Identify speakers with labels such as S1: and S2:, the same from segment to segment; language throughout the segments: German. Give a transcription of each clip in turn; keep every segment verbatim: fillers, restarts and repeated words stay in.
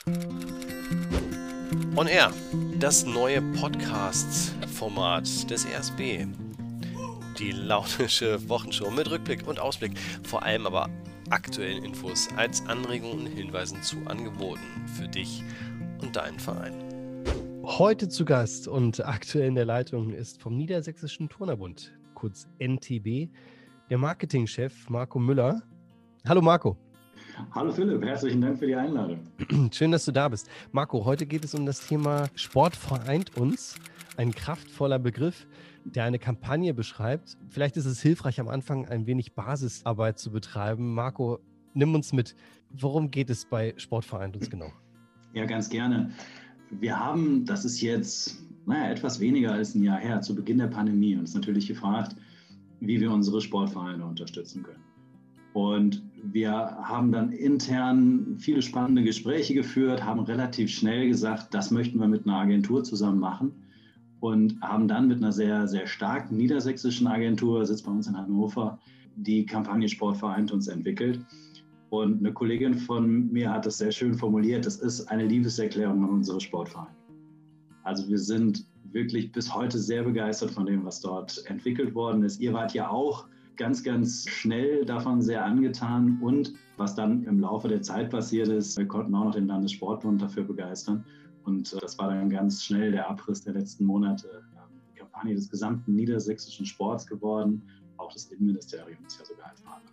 S1: On Air, das neue Podcast-Format des R S B. Die launische Wochenshow mit Rückblick und Ausblick, vor allem aber aktuellen Infos als Anregungen und Hinweisen zu Angeboten für dich und deinen Verein.
S2: Heute zu Gast und aktuell in der Leitung ist vom Niedersächsischen Turnerbund, kurz N T B, der Marketingchef Marco Müller. Hallo Marco.
S3: Hallo Philipp, herzlichen Dank für die Einladung.
S2: Schön, dass du da bist. Marco, heute geht es um das Thema Sport vereint uns. Ein kraftvoller Begriff, der eine Kampagne beschreibt. Vielleicht ist es hilfreich, am Anfang ein wenig Basisarbeit zu betreiben. Marco, nimm uns mit. Worum geht es bei Sport vereint uns genau?
S3: Ja, ganz gerne. Wir haben, das ist jetzt naja, etwas weniger als ein Jahr her, zu Beginn der Pandemie, uns natürlich gefragt, wie wir unsere Sportvereine unterstützen können. Und wir haben dann intern viele spannende Gespräche geführt, haben relativ schnell gesagt, das möchten wir mit einer Agentur zusammen machen und haben dann mit einer sehr, sehr starken niedersächsischen Agentur, sitzt bei uns in Hannover, die Kampagne Sport vereint uns entwickelt. Und eine Kollegin von mir hat das sehr schön formuliert, das ist eine Liebeserklärung an unsere Sportvereine. Also wir sind wirklich bis heute sehr begeistert von dem, was dort entwickelt worden ist. Ihr wart ja auch ganz, ganz schnell davon sehr angetan und was dann im Laufe der Zeit passiert ist, wir konnten auch noch den Landessportbund dafür begeistern und das war dann ganz schnell der Abriss der letzten Monate, die Kampagne des gesamten niedersächsischen Sports geworden, auch das Innenministerium ist ja sogar als Partner.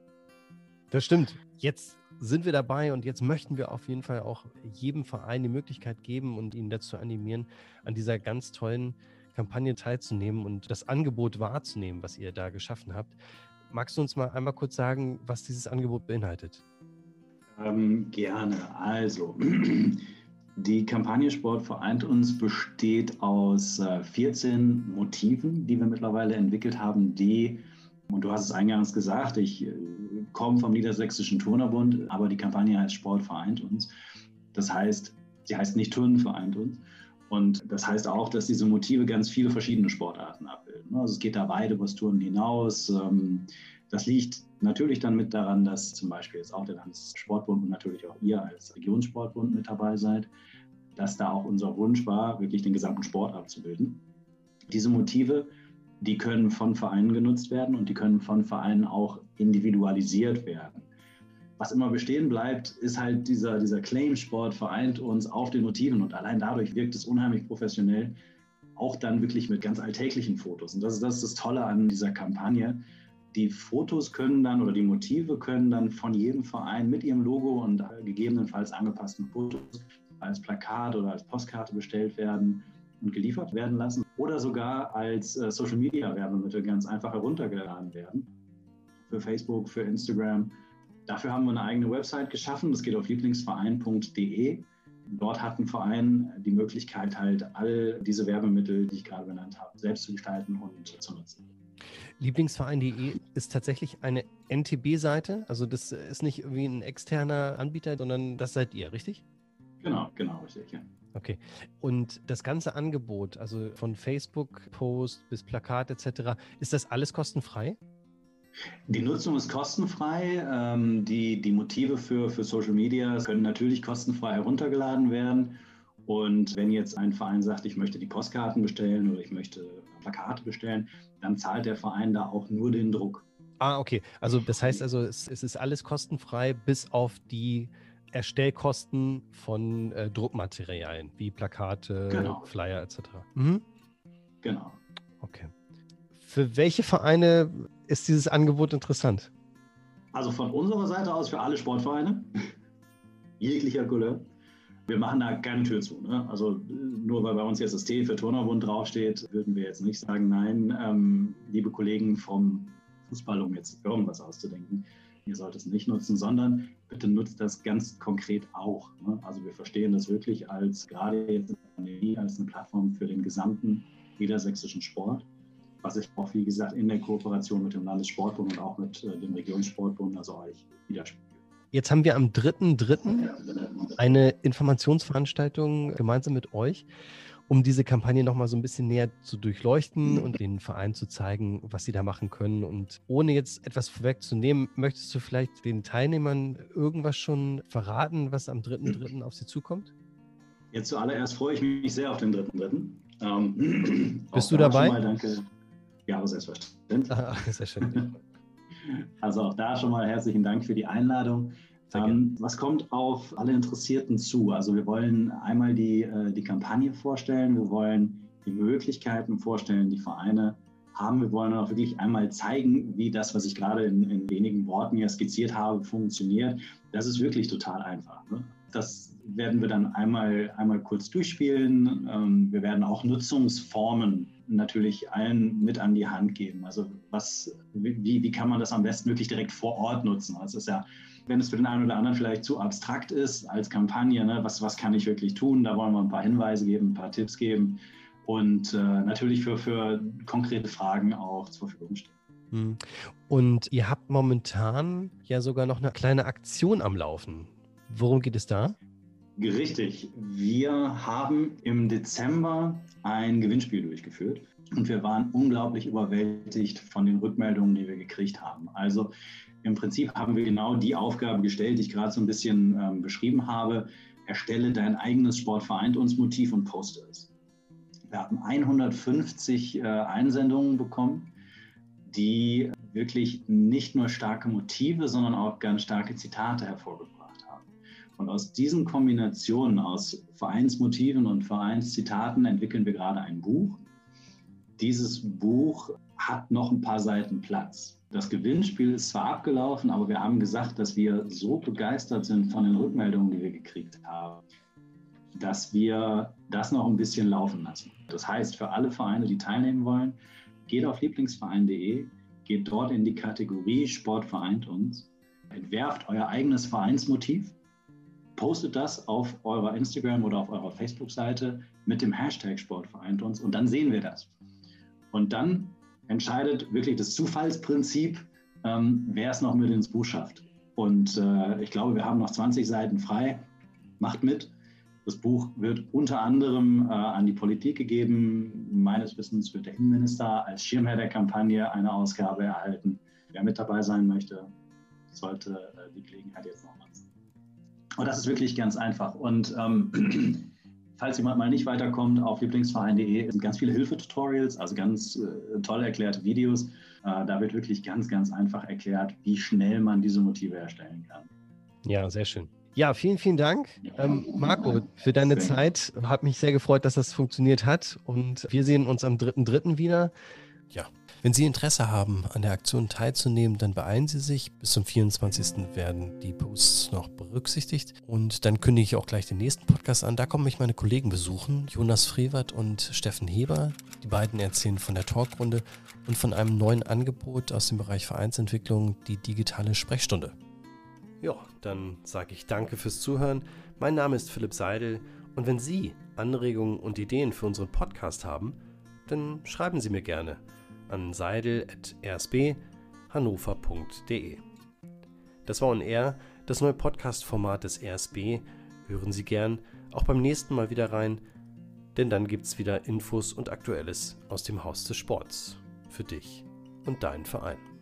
S2: Das stimmt. Jetzt sind wir dabei und jetzt möchten wir auf jeden Fall auch jedem Verein die Möglichkeit geben und ihn dazu animieren, an dieser ganz tollen Kampagne teilzunehmen und das Angebot wahrzunehmen, was ihr da geschaffen habt. Magst du uns mal einmal kurz sagen, was dieses Angebot beinhaltet?
S3: Ähm, gerne. Also, die Kampagne Sport vereint uns besteht aus äh, vierzehn Motiven, die wir mittlerweile entwickelt haben, die, und du hast es eingangs gesagt, ich äh, komme vom Niedersächsischen Turnerbund, aber die Kampagne heißt Sport vereint uns. Das heißt, sie heißt nicht Turnen vereint uns. Und das heißt auch, dass diese Motive ganz viele verschiedene Sportarten abbilden. Also es geht da weit über das Turnen hinaus. Das liegt natürlich dann mit daran, dass zum Beispiel jetzt auch der Landessportbund und natürlich auch ihr als Regionssportbund mit dabei seid, dass da auch unser Wunsch war, wirklich den gesamten Sport abzubilden. Diese Motive, die können von Vereinen genutzt werden und die können von Vereinen auch individualisiert werden. Was immer bestehen bleibt, ist halt dieser, dieser Claim, Sport vereint uns auf den Motiven und allein dadurch wirkt es unheimlich professionell, auch dann wirklich mit ganz alltäglichen Fotos. Und das ist, das ist das Tolle an dieser Kampagne. Die Fotos können dann oder die Motive können dann von jedem Verein mit ihrem Logo und gegebenenfalls angepassten Fotos als Plakat oder als Postkarte bestellt werden und geliefert werden lassen oder sogar als äh, Social-Media-Werbemittel ganz einfach heruntergeladen werden. Für Facebook, für Instagram. Dafür haben wir eine eigene Website geschaffen, das geht auf lieblingsverein punkt de. Dort hat ein Verein die Möglichkeit, halt all diese Werbemittel, die ich gerade benannt habe, selbst zu gestalten und zu nutzen.
S2: lieblingsverein punkt de ist tatsächlich eine N T B-Seite, also das ist nicht irgendwie ein externer Anbieter, sondern das seid ihr, richtig?
S3: Genau, genau, richtig, ja.
S2: Okay. Und das ganze Angebot, also von Facebook-Post bis Plakat et cetera, ist das alles kostenfrei?
S3: Die Nutzung ist kostenfrei. Ähm, die, die Motive für, für Social Media können natürlich kostenfrei heruntergeladen werden. Und wenn jetzt ein Verein sagt, ich möchte die Postkarten bestellen oder ich möchte Plakate bestellen, dann zahlt der Verein da auch nur den Druck.
S2: Ah, okay. Also das heißt also, es, es ist alles kostenfrei bis auf die Erstellkosten von äh, Druckmaterialien wie Plakate,
S3: Genau.
S2: Flyer et cetera. Mhm.
S3: Genau.
S2: Okay. Für welche Vereine ist dieses Angebot interessant?
S3: Also von unserer Seite aus für alle Sportvereine, jeglicher Couleur. Wir machen da keine Tür zu. Ne? Also nur weil bei uns jetzt das T für Turnerbund draufsteht, würden wir jetzt nicht sagen, nein, ähm, liebe Kollegen vom Fußball, um jetzt irgendwas auszudenken, ihr sollt es nicht nutzen, sondern bitte nutzt das ganz konkret auch. Ne? Also wir verstehen das wirklich als, gerade jetzt in der Pandemie, als eine Plattform für den gesamten niedersächsischen Sport, was sich auch, wie gesagt, in der Kooperation mit dem Landessportbund und auch mit äh, dem Regionssportbund, also euch, widerspiegelt.
S2: Jetzt haben wir am dritten dritten eine Informationsveranstaltung gemeinsam mit euch. um diese Kampagne nochmal so ein bisschen näher zu durchleuchten und den Verein zu zeigen, was sie da machen können. Und ohne jetzt etwas vorwegzunehmen, möchtest du vielleicht den Teilnehmern irgendwas schon verraten, was am dritten dritten auf sie zukommt?
S3: Jetzt zuallererst freue ich mich sehr auf den dritten dritten Ähm,
S2: Bist du dabei?
S3: Mal danke. Ja, aber selbstverständlich.
S2: Ah, selbstverständlich.
S3: Also auch da schon mal herzlichen Dank für die Einladung. Ähm, was kommt auf alle Interessierten zu? Also wir wollen einmal die, äh, die Kampagne vorstellen, wir wollen die Möglichkeiten vorstellen, die Vereine haben. Wir wollen auch wirklich einmal zeigen, wie das, was ich gerade in, in wenigen Worten hier skizziert habe, funktioniert. Das ist wirklich total einfach. Ne? Das werden wir dann einmal, einmal kurz durchspielen. Ähm, wir werden auch Nutzungsformen natürlich allen mit an die Hand geben. Also was, wie, wie kann man das am besten wirklich direkt vor Ort nutzen? Das ist ja, wenn es für den einen oder anderen vielleicht zu abstrakt ist als Kampagne, ne, was, was kann ich wirklich tun? Da wollen wir ein paar Hinweise geben, ein paar Tipps geben und äh, natürlich für, für konkrete Fragen auch zur Verfügung stehen.
S2: Und ihr habt momentan ja sogar noch eine kleine Aktion am Laufen. Worum geht es da?
S3: Richtig. Wir haben im Dezember ein Gewinnspiel durchgeführt und wir waren unglaublich überwältigt von den Rückmeldungen, die wir gekriegt haben. Also im Prinzip haben wir genau die Aufgabe gestellt, die ich gerade so ein bisschen ähm, beschrieben habe. Erstelle dein eigenes Sport vereint uns Motiv und poste es. Wir haben hundertfünfzig äh, Einsendungen bekommen, die wirklich nicht nur starke Motive, sondern auch ganz starke Zitate hervorgebracht haben. Und aus diesen Kombinationen aus Vereinsmotiven und Vereinszitaten entwickeln wir gerade ein Buch. Dieses Buch hat noch ein paar Seiten Platz. Das Gewinnspiel ist zwar abgelaufen, aber wir haben gesagt, dass wir so begeistert sind von den Rückmeldungen, die wir gekriegt haben, dass wir das noch ein bisschen laufen lassen. Das heißt, für alle Vereine, die teilnehmen wollen, geht auf lieblingsverein punkt de, geht dort in die Kategorie Sport vereint uns, entwerft euer eigenes Vereinsmotiv, postet das auf eurer Instagram- oder auf eurer Facebook-Seite mit dem Hashtag Sport vereint uns und dann sehen wir das. Und dann entscheidet wirklich das Zufallsprinzip, ähm, wer es noch mit ins Buch schafft. Und äh, ich glaube, wir haben noch zwanzig Seiten frei. Macht mit. Das Buch wird unter anderem äh, an die Politik gegeben. Meines Wissens wird der Innenminister als Schirmherr der Kampagne eine Ausgabe erhalten. Wer mit dabei sein möchte, sollte äh, die Gelegenheit jetzt noch nutzen. Und das ist wirklich ganz einfach. Und ähm, falls jemand mal nicht weiterkommt, auf lieblingsverein punkt de sind ganz viele Hilfetutorials, also ganz äh, toll erklärte Videos. Äh, da wird wirklich ganz, ganz einfach erklärt, wie schnell man diese Motive erstellen kann.
S2: Ja, sehr schön. Ja, vielen, vielen Dank, ähm, Marco, für deine sehr Zeit. Hat mich sehr gefreut, dass das funktioniert hat. Und wir sehen uns am dritten dritten wieder. Ja, wenn Sie Interesse haben, an der Aktion teilzunehmen, dann beeilen Sie sich. Bis zum vierundzwanzigsten werden die Posts noch berücksichtigt. Und dann kündige ich auch gleich den nächsten Podcast an. Da kommen mich meine Kollegen besuchen, Jonas Frevert und Steffen Heber. Die beiden erzählen von der Talkrunde und von einem neuen Angebot aus dem Bereich Vereinsentwicklung, die digitale Sprechstunde. Ja, dann sage ich danke fürs Zuhören. Mein Name ist Philipp Seidel und wenn Sie Anregungen und Ideen für unseren Podcast haben, dann schreiben Sie mir gerne an seidel at r s b hannover punkt de. Das war On Air, das neue Podcast-Format des R S B. Hören Sie gern auch beim nächsten Mal wieder rein, denn dann gibt's wieder Infos und Aktuelles aus dem Haus des Sports für dich und deinen Verein.